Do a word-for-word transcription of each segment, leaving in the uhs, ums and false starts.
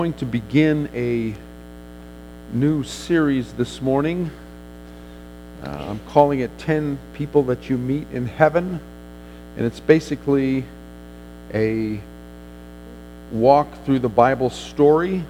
Going to begin a new series this morning. Uh, I'm calling it ten People That You Meet in Heaven. And it's basically a walk through the Bible story.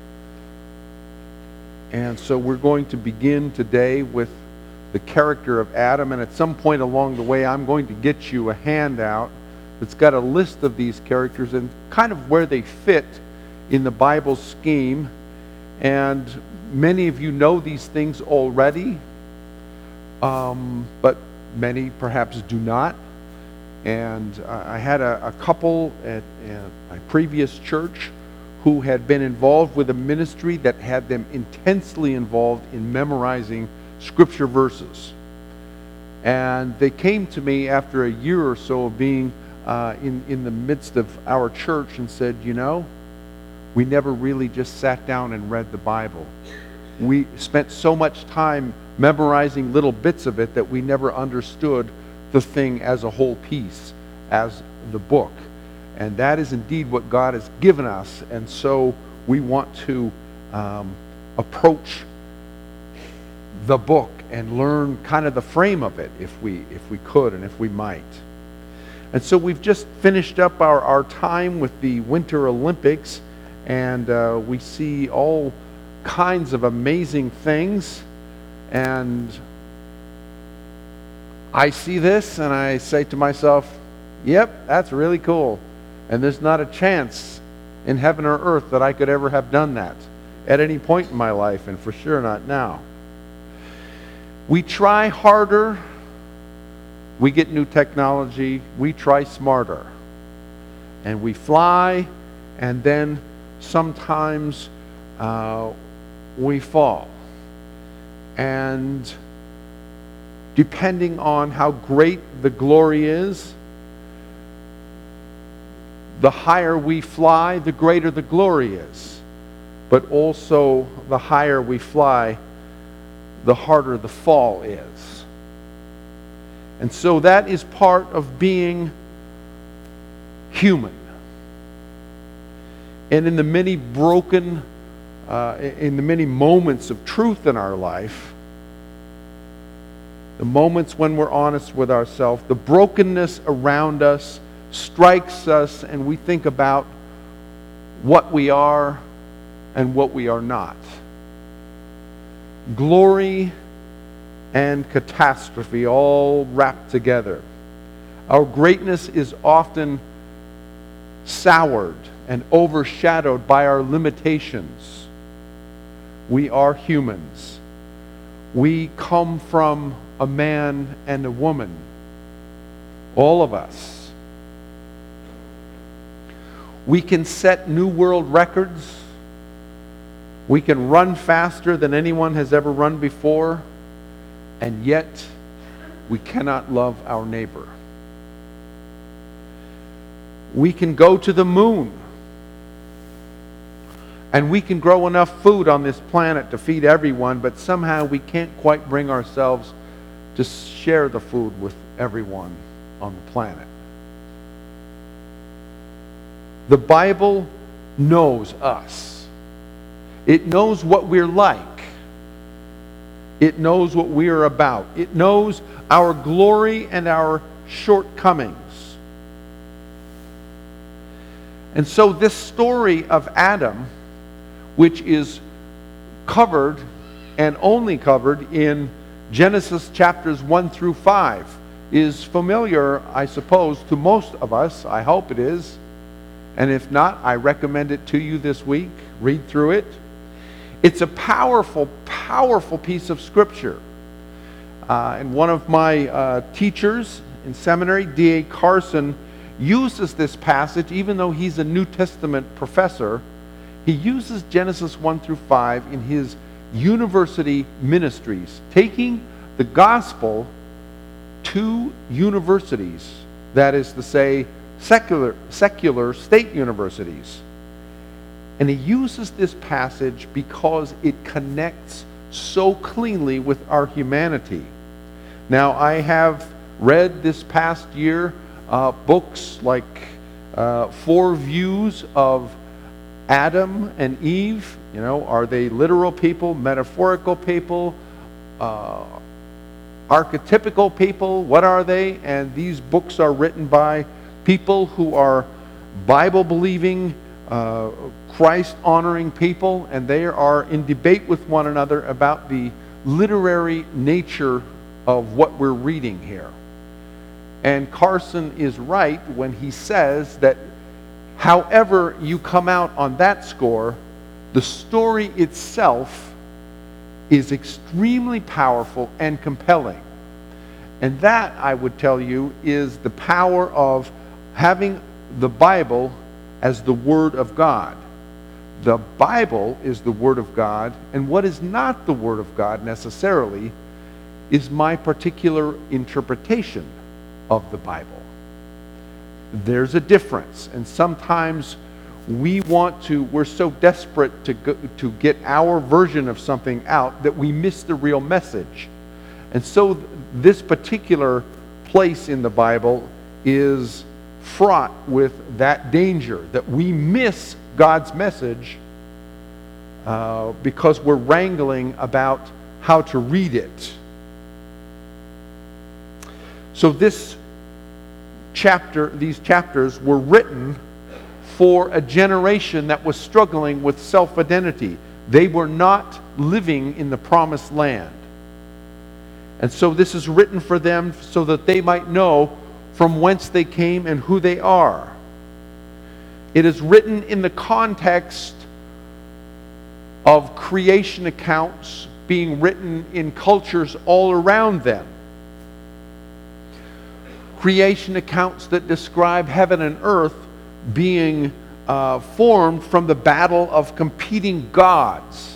And so we're going to begin today with the character of Adam. And at some point along the way, I'm going to get you a handout that's got a list of these characters and kind of where they fit in the Bible scheme. And many of you know these things already, um, but many perhaps do not. And uh, I had a, a couple at, at my previous church who had been involved with a ministry that had them intensely involved in memorizing scripture verses. And they came to me after a year or so of being uh, in, in the midst of our church and said, you know, we never really just sat down and read the Bible. We spent so much time memorizing little bits of it that we never understood the thing as a whole piece, as the book. And that is indeed what God has given us. And so we want to um, approach the book and learn kind of the frame of it if we if we could and if we might. And so we've just finished up our, our time with the Winter Olympics. And uh, we see all kinds of amazing things. And I see this and I say to myself, yep, that's really cool. And there's not a chance in heaven or earth that I could ever have done that at any point in my life, and for sure not now. We try harder. We get new technology. We try smarter. And we fly, and then sometimes uh, we fall. And depending on how great the glory is, the higher we fly, the greater the glory is. But also, the higher we fly, the harder the fall is. And so that is part of being human. And in the many broken, uh, in the many moments of truth in our life, the moments when we're honest with ourselves, the brokenness around us strikes us and we think about what we are and what we are not. Glory and catastrophe all wrapped together. Our greatness is often soured and overshadowed by our limitations. We are humans. We come from a man and a woman. All of us. We can set new world records. We can run faster than anyone has ever run before. And yet, we cannot love our neighbor. We can go to the moon. And we can grow enough food on this planet to feed everyone, but somehow we can't quite bring ourselves to share the food with everyone on the planet. The Bible knows us. It knows what we're like. It knows what we're about. It knows our glory and our shortcomings. And so this story of Adam, which is covered and only covered in Genesis chapters one through five, is familiar, I suppose, to most of us. I hope it is. And if not, I recommend it to you this week. Read through it. It's a powerful, powerful piece of Scripture. Uh, and one of my uh, teachers in seminary, D A Carson, uses this passage, even though he's a New Testament professor. He uses Genesis one through five in his university ministries, taking the gospel to universities, that is to say, secular, secular state universities. And he uses this passage because it connects so cleanly with our humanity. Now, I have read this past year uh, books like uh, Four Views of Adam and Eve, you know, are they literal people, metaphorical people, uh, archetypical people? What are they? And these books are written by people who are Bible-believing, uh, Christ-honoring people, and they are in debate with one another about the literary nature of what we're reading here. And Carson is right when he says that however you come out on that score, the story itself is extremely powerful and compelling. And that, I would tell you, is the power of having the Bible as the Word of God. The Bible is the Word of God, and what is not the Word of God necessarily is my particular interpretation of the Bible. There's a difference, and sometimes we want to, we're so desperate to go, to get our version of something out that we miss the real message. And so this particular place in the Bible is fraught with that danger, that we miss God's message uh, because we're wrangling about how to read it. So this chapter, these chapters were written for a generation that was struggling with self-identity. They were not living in the promised land. And so this is written for them so that they might know from whence they came and who they are. It is written in the context of creation accounts being written in cultures all around them. Creation accounts that describe heaven and earth being uh, formed from the battle of competing gods.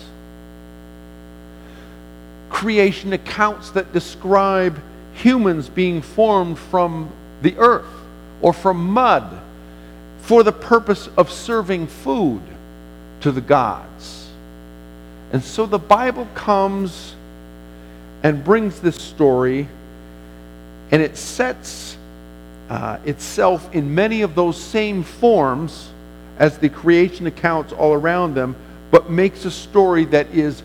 Creation accounts that describe humans being formed from the earth or from mud for the purpose of serving food to the gods. And so the Bible comes and brings this story, and it sets uh, itself in many of those same forms as the creation accounts all around them, but makes a story that is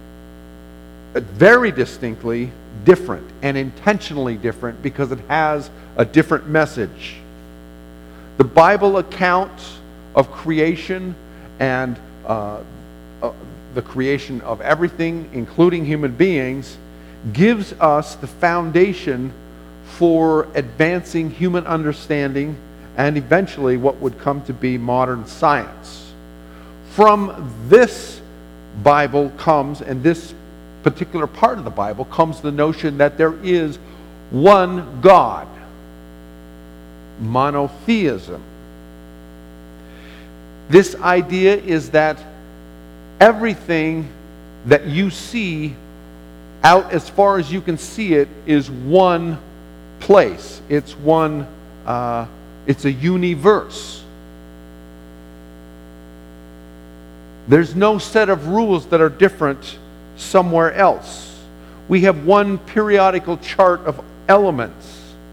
very distinctly different and intentionally different because it has a different message. The Bible account of creation and uh, uh, the creation of everything, including human beings, gives us the foundation for advancing human understanding and eventually what would come to be modern science. From this Bible comes, and this particular part of the Bible comes the notion that there is one God. Monotheism. This idea is that everything that you see out as far as you can see it is one place. It's one, uh, it's a universe. There's no set of rules that are different somewhere else. We have one periodical chart of elements.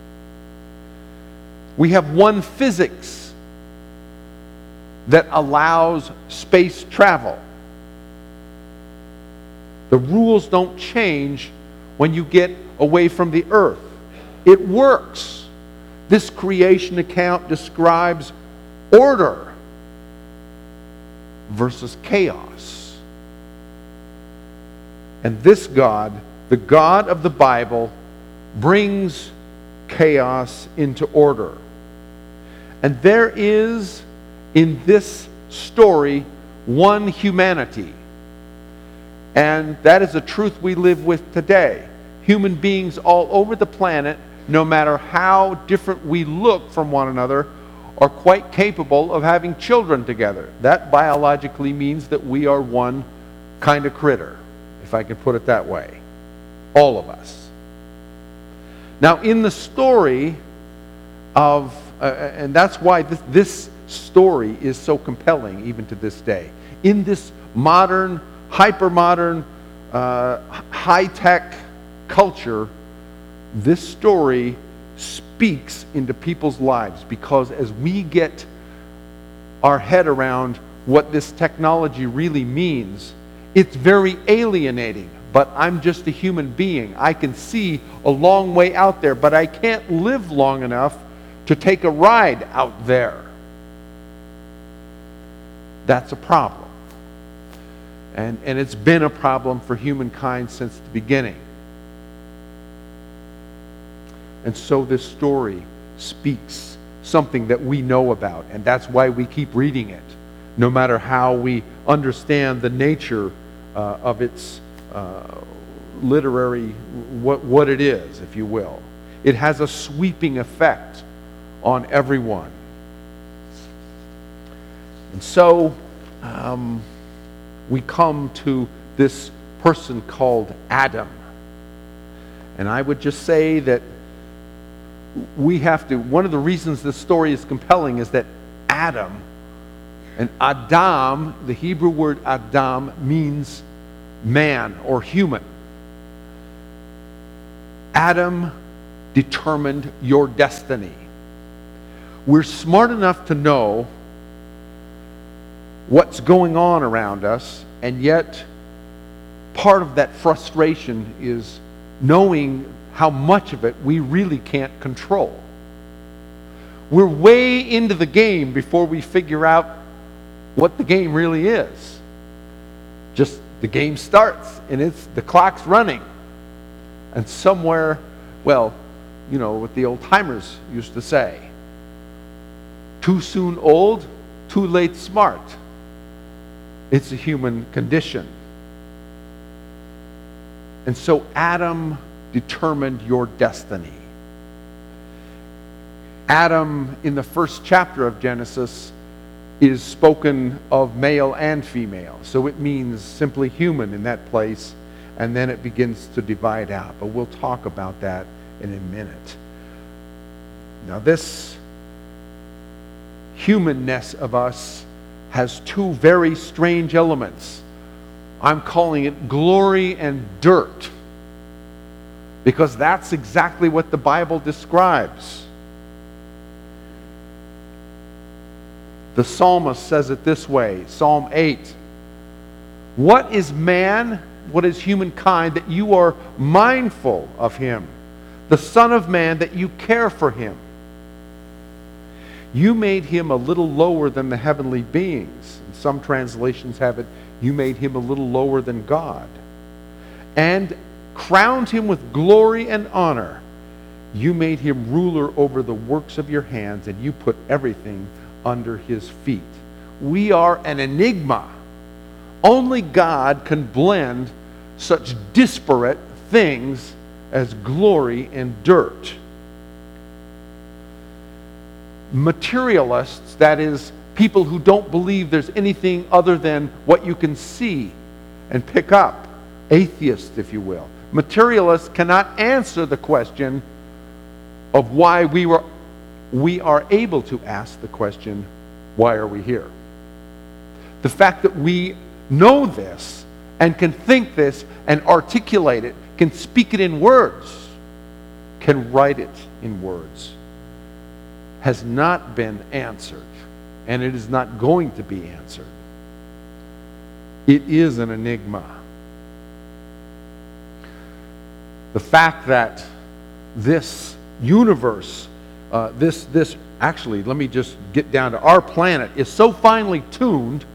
We have one physics that allows space travel. The rules don't change when you get away from the earth. It works. This creation account describes order versus chaos. And this God, the God of the Bible, brings chaos into order. And there is, in this story, one humanity. And that is a truth we live with today. Human beings all over the planet, no matter how different we look from one another, are quite capable of having children together. That biologically means that we are one kind of critter, if I can put it that way. All of us. Now, in the story of, uh, and that's why this, this story is so compelling even to this day. In this modern, hyper-modern, uh, high-tech culture, this story speaks into people's lives, because as we get our head around what this technology really means, it's very alienating. But I'm just a human being. I can see a long way out there, but I can't live long enough to take a ride out there. That's a problem. And, and it's been a problem for humankind since the beginning. And so this story speaks something that we know about, and that's why we keep reading it, no matter how we understand the nature uh, of its uh, literary, what, what it is, if you will. It has a sweeping effect on everyone. And so um, we come to this person called Adam. And I would just say that we have to, one of the reasons this story is compelling is that Adam, and Adam, the Hebrew word Adam, means man or human. Adam determined your destiny. We're smart enough to know what's going on around us, and yet part of that frustration is knowing how much of it we really can't control. We're way into the game before we figure out what the game really is. Just the game starts and it's the clock's running. And somewhere, well, you know what the old timers used to say, too soon old, too late smart. It's a human condition. And so Adam determined your destiny. Adam, in the first chapter of Genesis, is spoken of male and female. So it means simply human in that place, and then it begins to divide out. But we'll talk about that in a minute. Now this humanness of us has two very strange elements. I'm calling it glory and dirt, because that's exactly what the Bible describes. The psalmist says it this way, Psalm eight. What is man, what is humankind, that you are mindful of him? The Son of Man, that you care for him. You made him a little lower than the heavenly beings. And some translations have it, you made him a little lower than God. And crowned him with glory and honor. You made him ruler over the works of your hands, and you put everything under his feet. We are an enigma. Only God can blend such disparate things as glory and dirt. Materialists, that is, people who don't believe there's anything other than what you can see and pick up, atheists, if you will. Materialists cannot answer the question of why we were we are able to ask the question, why are we here? The fact that we know this and can think this and articulate it, can speak it in words, can write it in words, has not been answered, and it is not going to be answered. It is an enigma. The fact that this universe Uh, this, this, actually, let me just get down to our planet, is so finely tuned,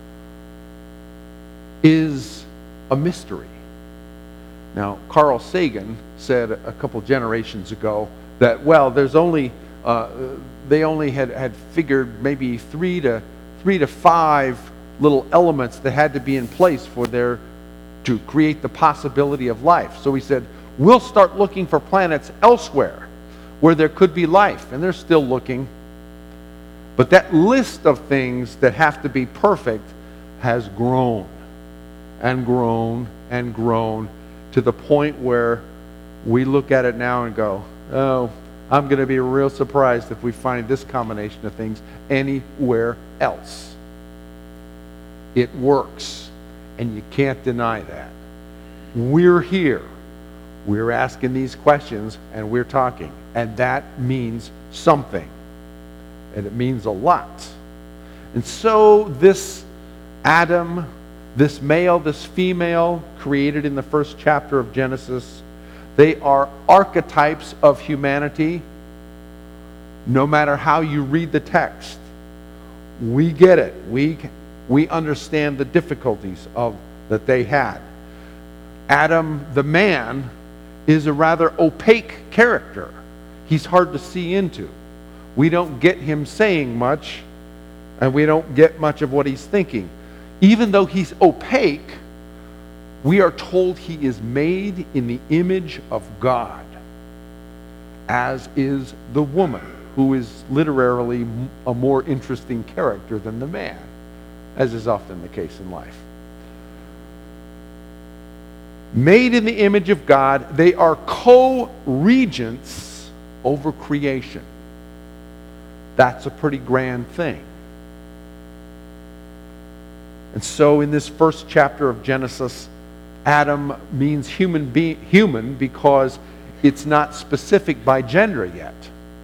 is a mystery. Now, Carl Sagan said a couple generations ago that, well, there's only, uh, they only had, had figured maybe three to, three to five little elements that had to be in place for their, to create the possibility of life. So he said, we'll start looking for planets elsewhere where there could be life, and they're still looking. But that list of things that have to be perfect has grown and grown and grown to the point where we look at it now and go, oh, I'm going to be real surprised if we find this combination of things anywhere else. It works, and you can't deny that. We're here. We're asking these questions, and we're talking. And that means something. And it means a lot. And so this Adam, this male, this female, created in the first chapter of Genesis, they are archetypes of humanity. No matter how you read the text, we get it. We, we understand the difficulties of that they had. Adam, the man, is a rather opaque character. He's hard to see into. We don't get him saying much, and we don't get much of what he's thinking. Even though he's opaque, we are told he is made in the image of God, as is the woman, who is literally a more interesting character than the man, as is often the case in life. Made in the image of God, they are co-regents over creation. That's a pretty grand thing. And so in this first chapter of Genesis, Adam means human, be- human because it's not specific by gender yet.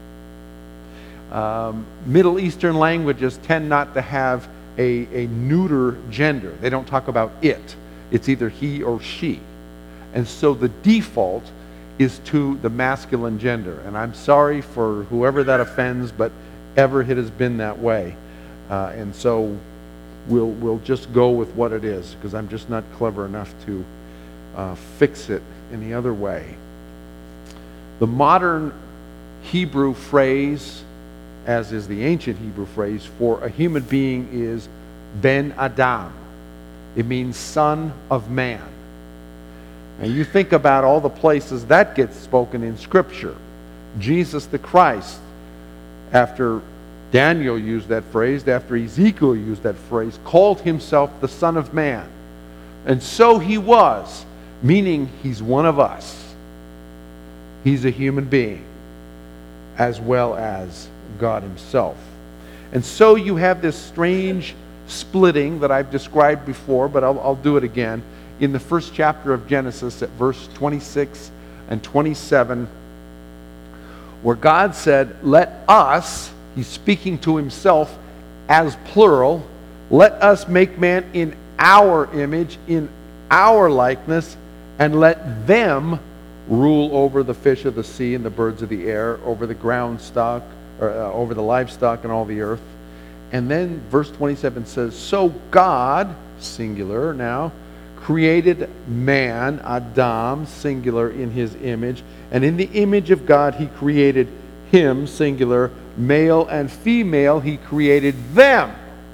Um, Middle Eastern languages tend not to have a, a neuter gender. They don't talk about it. It's either he or she. And so the default is to the masculine gender. And I'm sorry for whoever that offends, but ever it has been that way. Uh, and so we'll, we'll just go with what it is, because I'm just not clever enough to uh, fix it any other way. The modern Hebrew phrase, as is the ancient Hebrew phrase, for a human being is Ben Adam. It means son of man. And you think about all the places that gets spoken in Scripture. Jesus the Christ, after Daniel used that phrase, after Ezekiel used that phrase, called himself the Son of Man. And so he was, meaning he's one of us. He's a human being, as well as God himself. And so you have this strange splitting that I've described before, but I'll, I'll do it again. In the first chapter of Genesis, at verse twenty-six and twenty-seven, where God said, let us, he's speaking to himself as plural, let us make man in our image, in our likeness, and let them rule over the fish of the sea and the birds of the air, over the ground stock, or uh, over the livestock and all the earth. And then verse twenty-seven says, so God, singular now, created man, Adam, singular, in his image. And in the image of God, he created him, singular, male and female, he created them.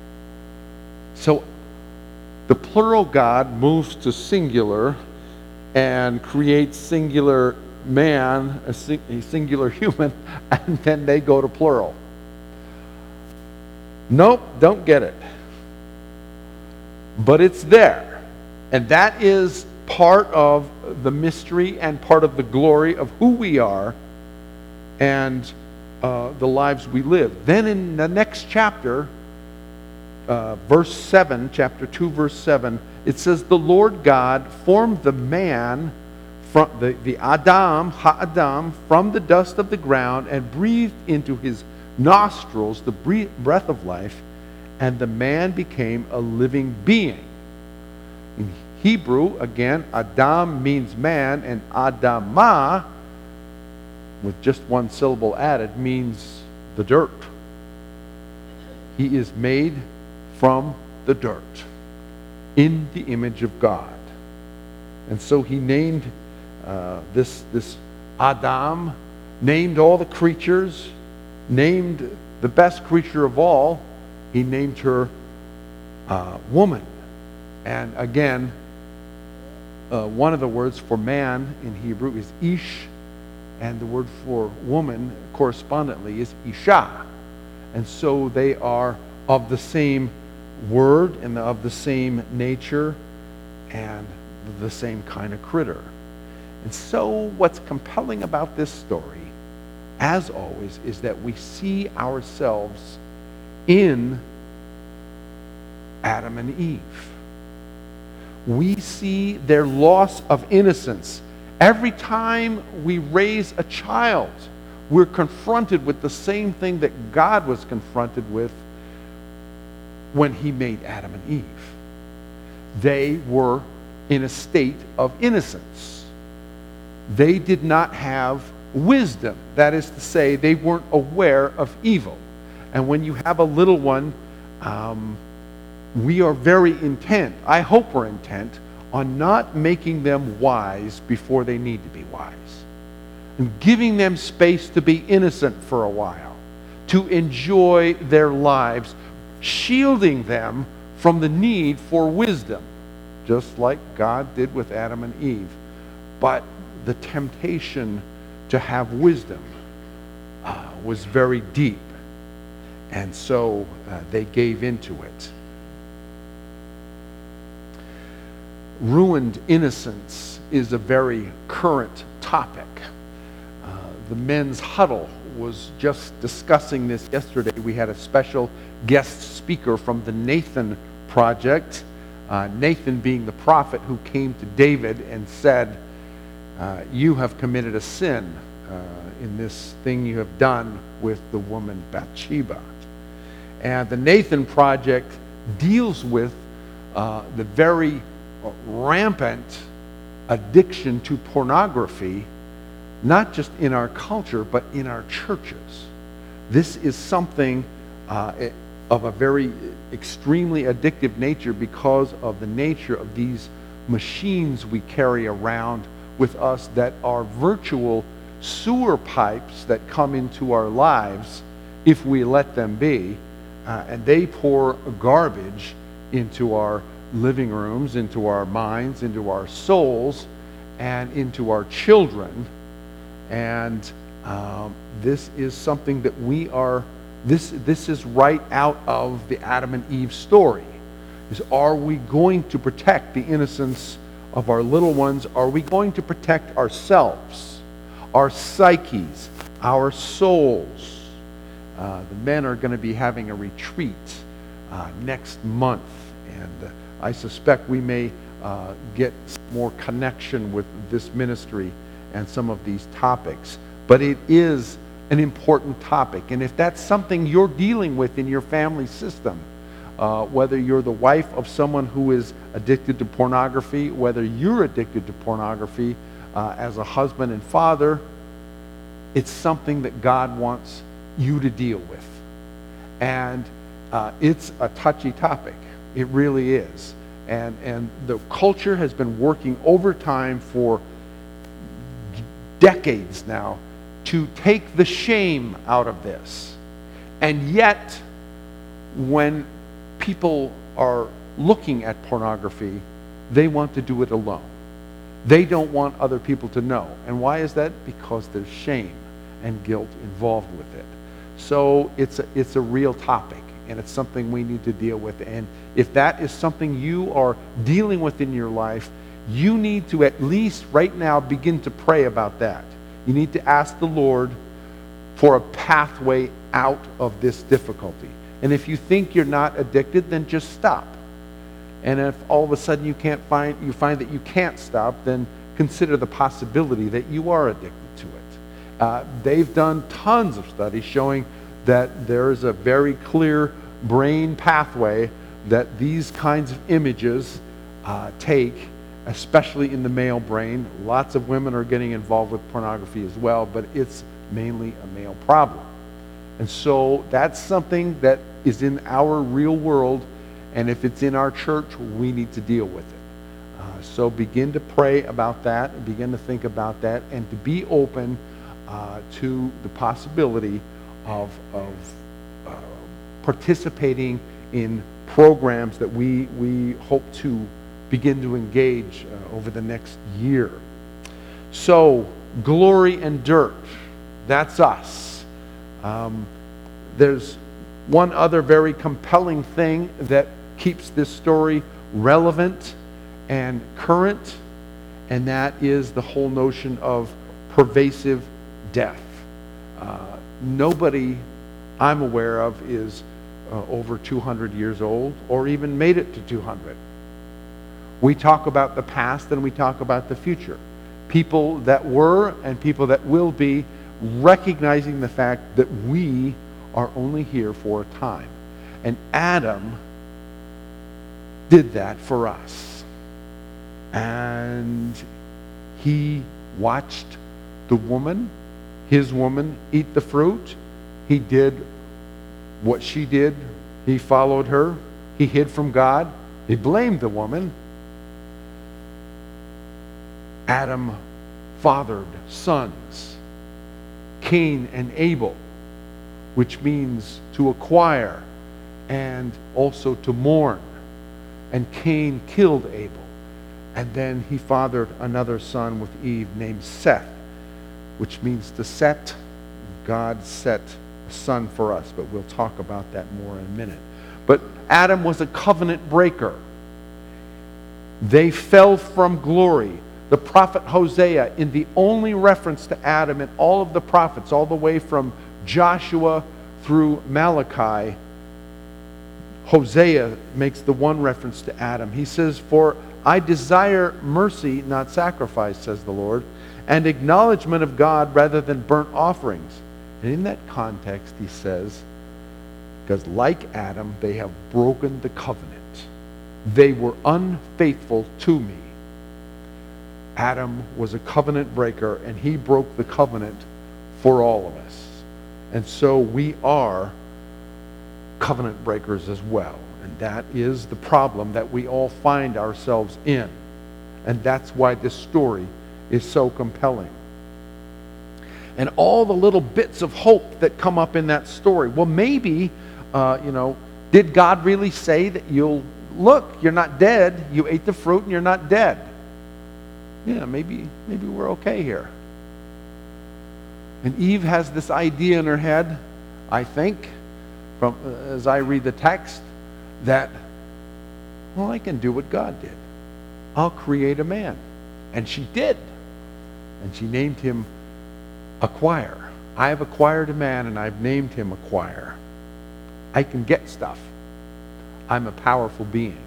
So the plural God moves to singular and creates singular man, a, sing- a singular human, and then they go to plural. Nope, don't get it. But it's there. And that is part of the mystery and part of the glory of who we are and uh, the lives we live. Then in the next chapter, uh, verse seven, chapter two, verse seven, it says, the Lord God formed the man, from the, the Adam, Ha-Adam, from the dust of the ground and breathed into his nostrils the breath of life, and the man became a living being. In Hebrew, again, Adam means man, and Adamah, with just one syllable added, means the dirt. He is made from the dirt, in the image of God. And so he named uh, this, this Adam, named all the creatures, named the best creature of all. He named her uh, woman. And again, uh, one of the words for man in Hebrew is ish, and the word for woman correspondently is isha. And so they are of the same word and of the same nature and the same kind of critter. And so what's compelling about this story, as always, is that we see ourselves in Adam and Eve. We see their loss of innocence. Every time we raise a child, we're confronted with the same thing that God was confronted with when he made Adam and Eve. They were in a state of innocence. They did not have wisdom. That is to say, they weren't aware of evil. And when you have a little one, um, we are very intent, I hope we're intent, on not making them wise before they need to be wise. And giving them space to be innocent for a while, to enjoy their lives, shielding them from the need for wisdom, just like God did with Adam and Eve. But the temptation to have wisdom uh, was very deep, and so uh, they gave into it. Ruined innocence is a very current topic. Uh, the men's huddle was just discussing this yesterday. We had a special guest speaker from the Nathan Project, uh, Nathan being the prophet who came to David and said, uh, you have committed a sin uh, in this thing you have done with the woman Bathsheba. And the Nathan Project deals with uh, the very rampant addiction to pornography, not just in our culture, but in our churches. This is something uh, of a very extremely addictive nature because of the nature of these machines we carry around with us that are virtual sewer pipes that come into our lives if we let them be, uh, and they pour garbage into our living rooms, into our minds, into our souls, and into our children. And um, this is something that we are, this, this is right out of the Adam and Eve story. Is, are we going to protect the innocence of our little ones? Are we going to protect ourselves, our psyches, our souls? Uh, the men are going to be having a retreat uh, next month, and uh, I suspect we may uh, get more connection with this ministry and some of these topics. But it is an important topic. And if that's something you're dealing with in your family system, uh, whether you're the wife of someone who is addicted to pornography, whether you're addicted to pornography uh, as a husband and father, it's something that God wants you to deal with. And uh, it's a touchy topic. It really is. And, and the culture has been working overtime for decades now to take the shame out of this. And yet, when people are looking at pornography, they want to do it alone. They don't want other people to know. And why is that? Because there's shame and guilt involved with it. So it's a, it's a real topic, and it's something we need to deal with. And if that is something you are dealing with in your life, you need to at least right now begin to pray about that. You need to ask the Lord for a pathway out of this difficulty. And if you think you're not addicted, then just stop. And if all of a sudden you can't find you find that you can't stop, then consider the possibility that you are addicted to it. Uh, they've done tons of studies showing that there is a very clear brain pathway that these kinds of images uh, take, especially in the male brain. Lots of women are getting involved with pornography as well, but it's mainly a male problem. And so that's something that is in our real world, and if it's in our church, we need to deal with it. Uh, so begin to pray about that, and begin to think about that, and to be open uh, to the possibility of, of uh, participating in programs that we, we hope to begin to engage uh, over the next year. So, glory and dirt, that's us. Um, there's one other very compelling thing that keeps this story relevant and current, and that is the whole notion of pervasive death. Uh, nobody I'm aware of is uh, over two hundred years old or even made it to two hundred. We talk about the past and we talk about the future. People that were and people that will be, recognizing the fact that we are only here for a time. And Adam did that for us. And he watched the woman, his woman, eat the fruit. He did what she did. He followed her. He hid from God. He blamed the woman. Adam fathered sons, Cain and Abel, which means to acquire and also to mourn. And Cain killed Abel. And then he fathered another son with Eve named Seth, which means to set. God set a son for us, but we'll talk about that more in a minute. But Adam was a covenant breaker. They fell from glory. The prophet Hosea, in the only reference to Adam in all of the prophets, all the way from Joshua through Malachi, Hosea makes the one reference to Adam. He says, "For I desire mercy, not sacrifice, says the Lord, and acknowledgement of God rather than burnt offerings." And in that context, he says, because like Adam, they have broken the covenant. They were unfaithful to me. Adam was a covenant breaker, and he broke the covenant for all of us. And so we are covenant breakers as well. And that is the problem that we all find ourselves in. And that's why this story is so compelling. And all the little bits of hope that come up in that story. Well, maybe, uh, you know, did God really say that you'll, look, you're not dead. You ate the fruit and you're not dead. Yeah, maybe, maybe we're okay here. And Eve has this idea in her head, I think, from uh, as I read the text, that, well, I can do what God did. I'll create a man. And she did. And she named him Acquire. I have acquired a man, and I've named him Acquire. I can get stuff. I'm a powerful being.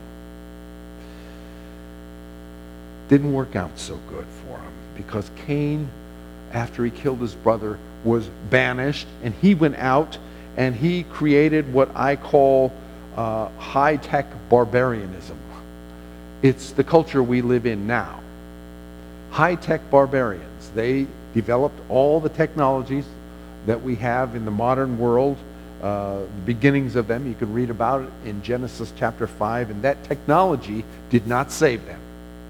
Didn't work out so good for him, because Cain, after he killed his brother, was banished, and he went out and he created what I call uh, high-tech barbarianism. It's the culture we live in now. High-tech barbarians. They developed all the technologies that we have in the modern world, uh, the beginnings of them. You can read about it in Genesis chapter five, and that technology did not save them.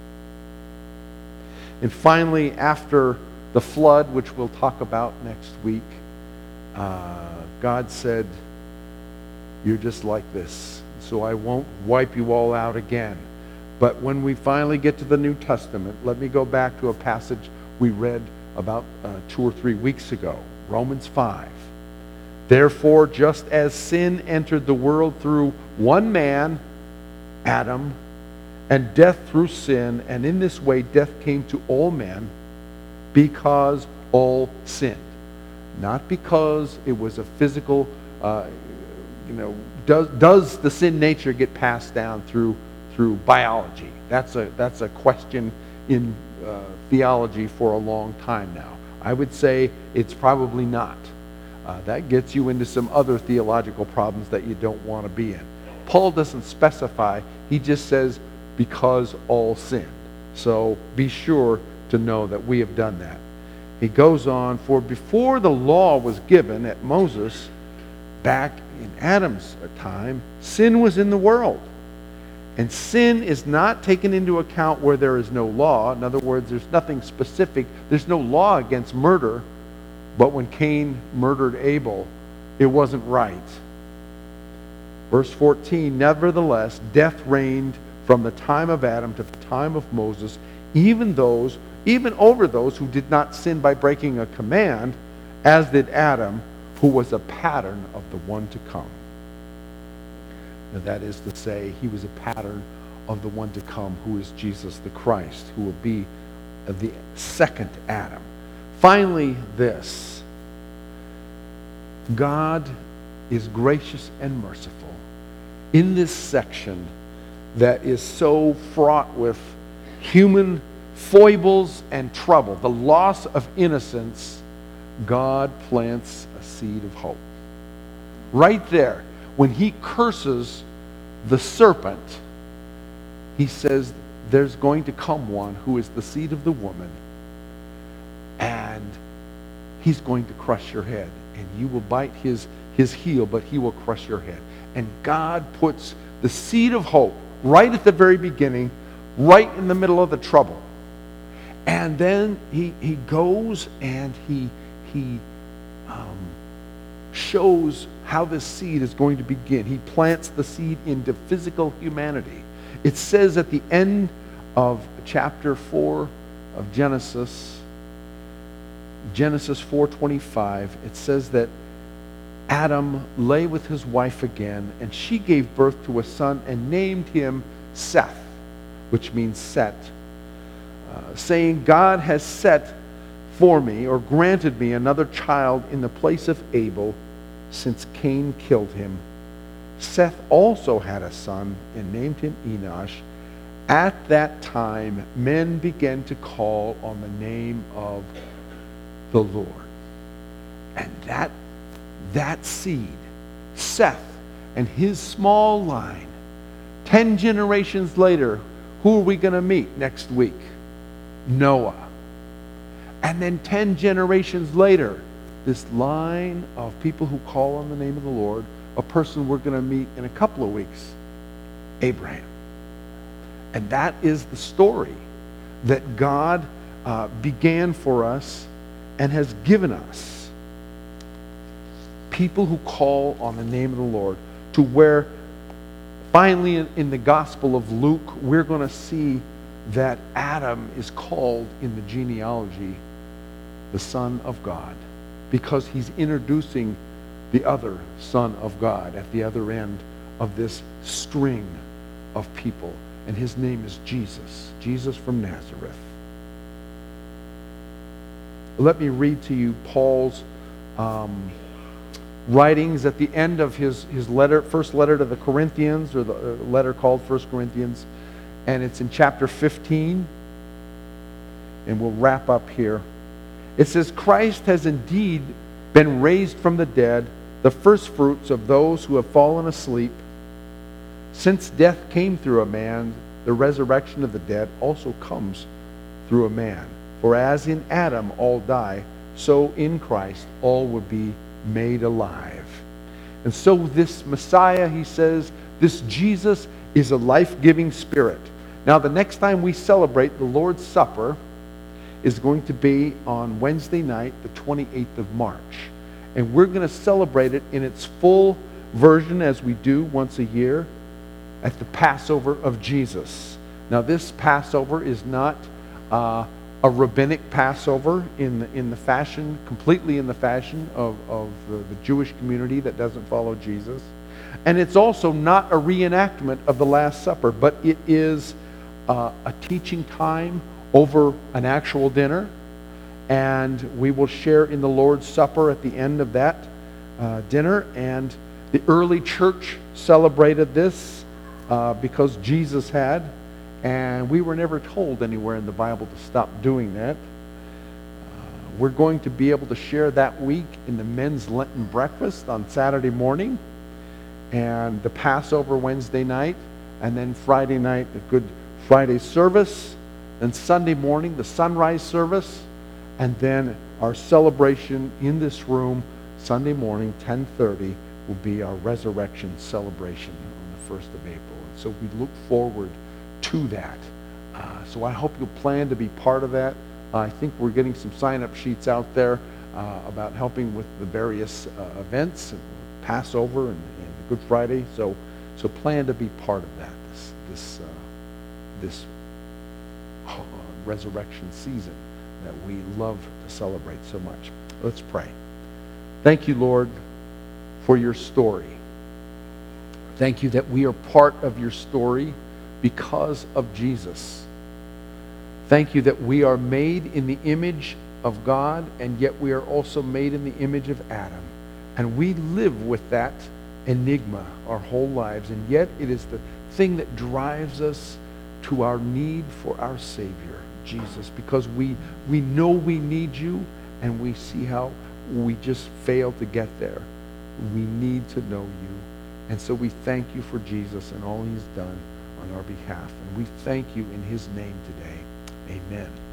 And finally, after the flood, which we'll talk about next week, uh, God said, "You're just like this, so I won't wipe you all out again." But when we finally get to the New Testament, let me go back to a passage we read about uh, two or three weeks ago, Romans five. "Therefore, just as sin entered the world through one man, Adam, and death through sin, and in this way death came to all men because all sinned." Not because it was a physical, uh, you know, does, does the sin nature get passed down through through biology? That's a, that's a question in uh, theology for a long time now. I would say it's probably not. Uh, that gets you into some other theological problems that you don't want to be in. Paul doesn't specify. He just says, because all sinned. So be sure to know that we have done that. He goes on, "For before the law was given at Moses, back in Adam's time, sin was in the world. And sin is not taken into account where there is no law." In other words, there's nothing specific. There's no law against murder. But when Cain murdered Abel, it wasn't right. Verse fourteen, "Nevertheless, death reigned from the time of Adam to the time of Moses, even those, even over those who did not sin by breaking a command, as did Adam, who was a pattern of the one to come." Now, that is to say, he was a pattern of the one to come, who is Jesus the Christ, who will be the second Adam. Finally, this: God is gracious and merciful. In this section that is so fraught with human foibles and trouble, the loss of innocence, God plants a seed of hope. Right there, when he curses the serpent, he says, there's going to come one who is the seed of the woman, and he's going to crush your head, and you will bite his, his heel, but he will crush your head. And God puts the seed of hope right at the very beginning, right in the middle of the trouble. And then he, he goes and he, he um, shows how this seed is going to begin. He plants the seed into physical humanity. It says at the end of chapter four of Genesis, Genesis four twenty-five, it says that Adam lay with his wife again, and she gave birth to a son and named him Seth, which means set, uh, saying, God has set for me, or granted me, another child in the place of Abel, since Cain killed him. Seth also had a son and named him Enosh. At that time, men began to call on the name of the Lord. And that, that seed, Seth and his small line, ten generations later, who are we going to meet next week? Noah. And then ten generations later, this line of people who call on the name of the Lord, a person we're going to meet in a couple of weeks, Abraham. And that is the story that God uh, began for us and has given us. People who call on the name of the Lord, to where finally in, in the Gospel of Luke, we're going to see that Adam is called in the genealogy the Son of God, because he's introducing the other Son of God at the other end of this string of people. And his name is Jesus, Jesus from Nazareth. Let me read to you Paul's um, writings at the end of his, his letter, first letter to the Corinthians, or the uh, letter called First Corinthians. And it's in chapter fifteen. And we'll wrap up here. It says, Christ has indeed been raised from the dead, the firstfruits of those who have fallen asleep. Since death came through a man, the resurrection of the dead also comes through a man. For as in Adam all die, so in Christ all will be made alive. And so this Messiah, he says, this Jesus is a life-giving spirit. Now the next time we celebrate the Lord's Supper is going to be on Wednesday night, the twenty-eighth of March. And we're going to celebrate it in its full version, as we do once a year, at the Passover of Jesus. Now this Passover is not uh, a rabbinic Passover in the, in the fashion, completely in the fashion of, of the, the Jewish community that doesn't follow Jesus. And it's also not a reenactment of the Last Supper, but it is uh, a teaching time over an actual dinner. And we will share in the Lord's Supper at the end of that uh, dinner. And the early church celebrated this uh, because Jesus had. And we were never told anywhere in the Bible to stop doing that. Uh, we're going to be able to share that week in the men's Lenten breakfast on Saturday morning, and the Passover Wednesday night, and then Friday night, the Good Friday service, and Sunday morning, the sunrise service, and then our celebration in this room, Sunday morning, ten thirty, will be our resurrection celebration on the first of April. And so we look forward to that. Uh, so I hope you'll plan to be part of that. Uh, I think we're getting some sign-up sheets out there uh, about helping with the various uh, events, and Passover and, and Good Friday. So, so plan to be part of that this this uh, this uh, resurrection season that we love to celebrate so much. Let's pray. Thank you, Lord, for your story. Thank you that we are part of your story because of Jesus. Thank you that we are made in the image of God, and yet we are also made in the image of Adam. And we live with that enigma our whole lives, and yet it is the thing that drives us to our need for our Savior, Jesus, because we, we know we need you, and we see how we just fail to get there. We need to know you. And so we thank you for Jesus and all he's done. on our behalf. And we thank you in his name today. Amen.